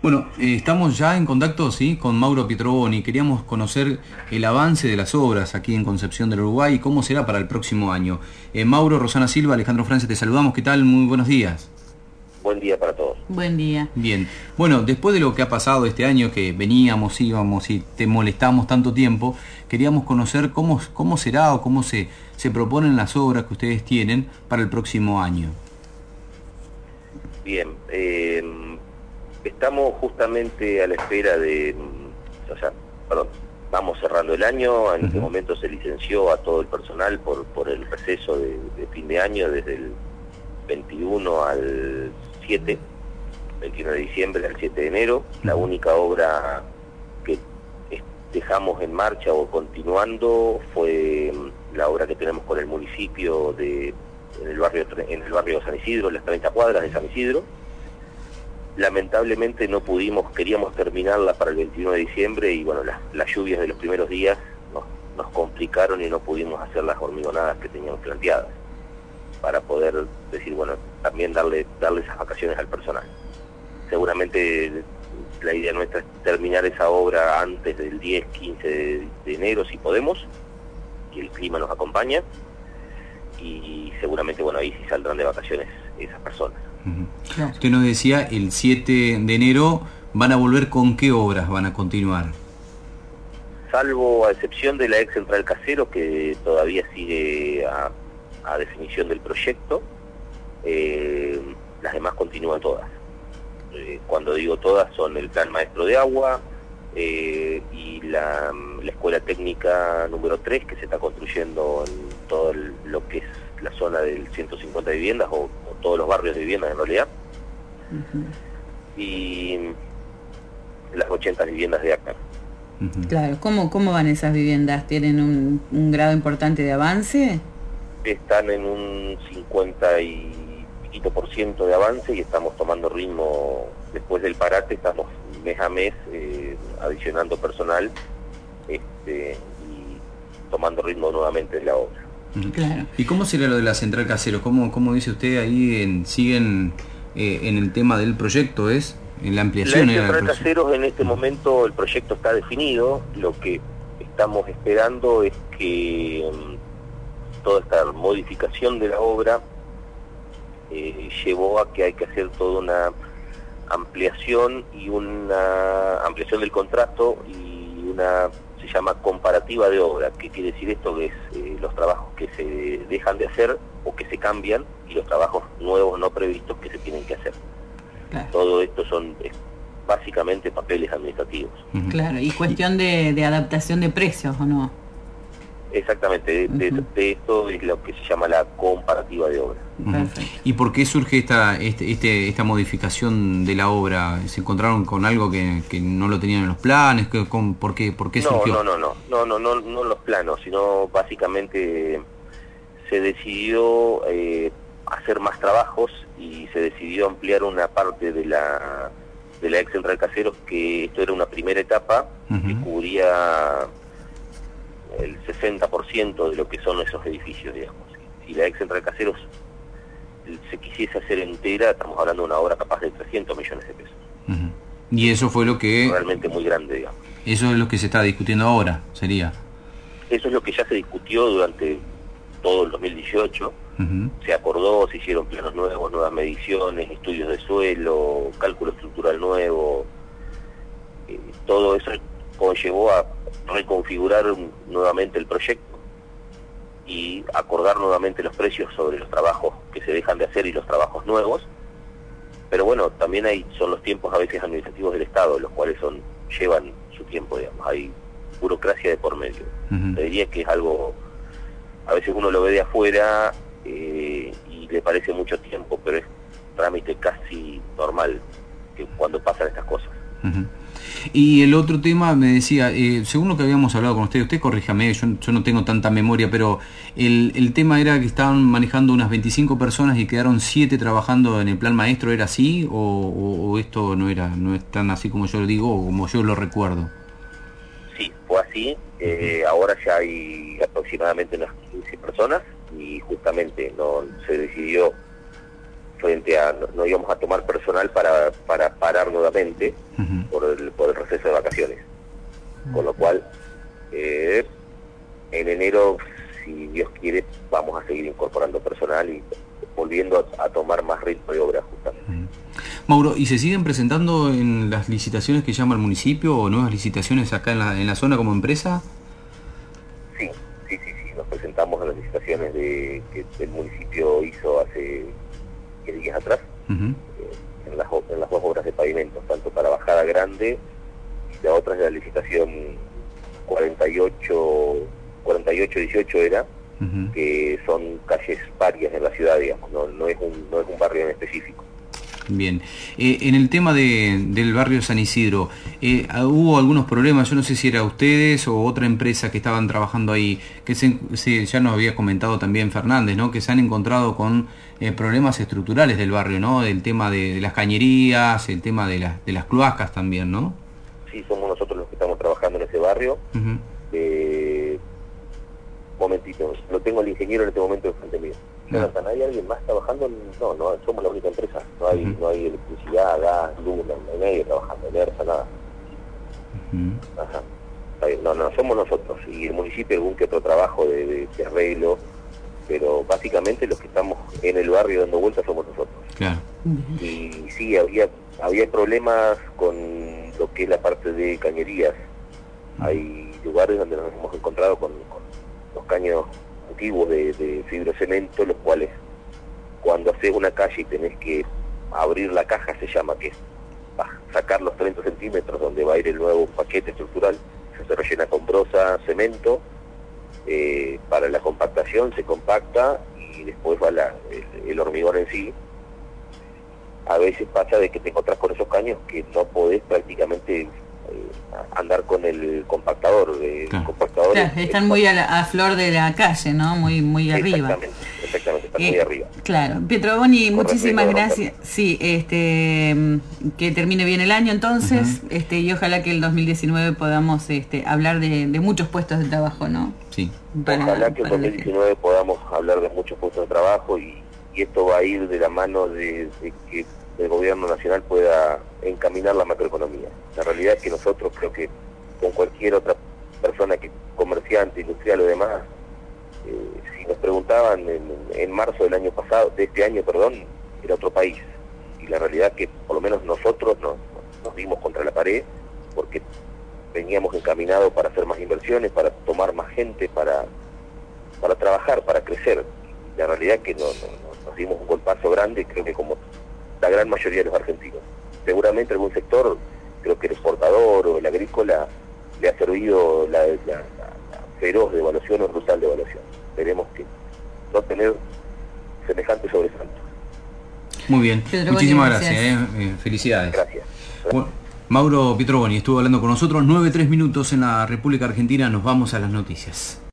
Bueno, estamos ya en contacto, ¿sí?, con Mauro Pietroboni. Queríamos conocer el avance de las obras aquí en Concepción del Uruguay y cómo será para el próximo año. Mauro, Rosana Silva, Alejandro Francia, te saludamos. ¿Qué tal? Muy buenos días. Buen día para todos. Buen día. Bien. Bueno, después de lo que ha pasado este año, que veníamos, íbamos y te molestamos tanto tiempo, queríamos conocer cómo será o cómo se proponen las obras que ustedes tienen para el próximo año. Bien, estamos justamente a la espera vamos cerrando el año. En este momento se licenció a todo el personal por el receso de fin de año, desde el 21 al 7, 21 de diciembre al 7 de enero. La única obra que dejamos en marcha o continuando fue la obra que tenemos con el municipio en el barrio San Isidro, las 30 cuadras de San Isidro. Lamentablemente no pudimos, queríamos terminarla para el 21 de diciembre y bueno, las lluvias de los primeros días nos complicaron y no pudimos hacer las hormigonadas que teníamos planteadas, para poder decir, bueno, también darle esas vacaciones al personal. Seguramente la idea nuestra es terminar esa obra antes del 10, 15 de enero, si podemos, y el clima nos acompaña, y seguramente, bueno, ahí sí saldrán de vacaciones esas personas. Claro. Usted nos decía, el 7 de enero, ¿van a volver con qué obras van a continuar? Salvo a excepción de la ex central Casero, que todavía sigue a definición del proyecto, las demás continúan todas. Cuando digo todas, son el plan maestro de agua y la escuela técnica número 3, que se está construyendo en todo lo que es la zona del 150 viviendas o todos los barrios de viviendas en realidad, y las 80 viviendas de ACAR. Claro, ¿cómo van esas viviendas? ¿Tienen un grado importante de avance? Están en un 50 y piquito % de avance y estamos tomando ritmo. Después del parate estamos mes a mes adicionando personal y tomando ritmo nuevamente de la obra. Claro. ¿Y cómo sería lo de la central Casero? ¿Cómo dice usted ahí? ¿Siguen en el tema del proyecto? ¿Es en la ampliación? La central Caseros, en este momento el proyecto está definido. Lo que estamos esperando es que toda esta modificación de la obra llevó a que hay que hacer toda una ampliación del contrato y se llama comparativa de obra. ¿Qué quiere decir esto? Que es los trabajos que se dejan de hacer o que se cambian y los trabajos nuevos no previstos que se tienen que hacer. Claro. Todo esto son básicamente papeles administrativos. Claro, y cuestión de adaptación de precios, ¿o no? Exactamente, de esto es lo que se llama la comparativa de obra. ¿Y por qué surge esta modificación de la obra? ¿Se encontraron con algo que no lo tenían en los planes? ¿Por qué surgió? No en los planos, sino básicamente se decidió hacer más trabajos y se decidió ampliar una parte de la ex central Caseros, que esto era una primera etapa que cubría el 60% de lo que son esos edificios, digamos. Si la ex central Caseros se quisiese hacer entera, estamos hablando de una obra capaz de 300 millones de pesos. Y eso fue lo que... realmente muy grande, digamos. Eso es lo que se está discutiendo ahora, sería. Eso es lo que ya se discutió durante todo el 2018. Se acordó, se hicieron planos nuevos, nuevas mediciones, estudios de suelo, cálculo estructural nuevo. Todo eso conllevó a reconfigurar nuevamente el proyecto y acordar nuevamente los precios sobre los trabajos que se dejan de hacer y los trabajos nuevos. Pero bueno, también son los tiempos a veces administrativos del Estado, los cuales llevan su tiempo, digamos. Hay burocracia de por medio. Te diría que es algo, a veces uno lo ve de afuera y le parece mucho tiempo, pero es trámite casi normal que cuando pasan estas cosas. Y el otro tema, me decía, según lo que habíamos hablado con usted corríjame, yo no tengo tanta memoria, pero el tema era que estaban manejando unas 25 personas y quedaron 7 trabajando en el plan maestro. ¿Era así o esto no es tan así como yo lo digo o como yo lo recuerdo? Sí, fue así. Ahora ya hay aproximadamente unas 15 personas y justamente se decidió frente a no íbamos a tomar personal para parar nuevamente por el receso de vacaciones. Con lo cual, en enero, si Dios quiere, vamos a seguir incorporando personal y volviendo a tomar más ritmo de obra justamente. Mauro, ¿y se siguen presentando en las licitaciones que llama el municipio o nuevas licitaciones acá en la zona como empresa? Sí, nos presentamos en las licitaciones que el municipio hizo hace 10 días atrás, en las dos obras de pavimento, tanto para Bajada Grande y la otra es la licitación 48-18 era, que son calles varias en la ciudad, digamos, no es un barrio en específico. Bien, en el tema del barrio San Isidro, hubo algunos problemas, yo no sé si era ustedes o otra empresa que estaban trabajando ahí, que ya nos había comentado también Fernández, ¿no? Que se han encontrado con problemas estructurales del barrio, ¿no? El tema de las cañerías, el tema de las cloacas también, ¿no? Sí, somos nosotros los que estamos trabajando en ese barrio. Momentito, lo tengo el ingeniero en este momento enfrente mío. Jonathan, ¿hay alguien más trabajando? No, somos la única empresa. No hay electricidad, gas, luz, no hay nadie trabajando, energía, nada. Ajá. No, somos nosotros. Y el municipio algún que otro trabajo de arreglo, pero básicamente los que estamos en el barrio dando vueltas somos nosotros. Claro. Y sí, había problemas con lo que es la parte de cañerías. Hay lugares donde nos hemos encontrado con los caños antiguos de fibrocemento, los cuales cuando haces una calle y tenés que abrir la caja, se llama que sacar los 30 centímetros donde va a ir el nuevo paquete estructural, se rellena con brosa, cemento, para la compactación se compacta y después va el hormigón en sí. A veces pasa de que te encontrás con esos caños que no podés prácticamente andar con el compactador. Claro, están muy a flor de la calle, ¿no? Muy arriba. Exactamente, están muy arriba. Claro. Pietroboni, muchísimas gracias. Sí, que termine bien el año entonces, y ojalá que el 2019 podamos hablar de muchos puestos de trabajo, ¿no? Sí. Ojalá que el 2019 podamos hablar de muchos puestos de trabajo y esto va a ir de la mano de que el gobierno nacional pueda encaminar la macroeconomía. La realidad es que nosotros, creo que con cualquier otra persona, que comerciante, industrial o demás, si nos preguntaban en marzo del año pasado, de este año, era otro país. Y la realidad es que por lo menos nosotros nos dimos contra la pared porque veníamos encaminados para hacer más inversiones, para tomar más gente, para trabajar, para crecer. La realidad es que nos dimos un golpazo grande, creo que como la gran mayoría de los argentinos. Seguramente algún sector, creo que el exportador o el agrícola, le ha servido la feroz devaluación o brutal devaluación. Esperemos que no tener semejante sobresalto. Muy bien, muchísimas gracias. Felicidades. Gracias. Bueno, Mauro Pietroboni estuvo hablando con nosotros, 9:03 en la República Argentina, nos vamos a las noticias.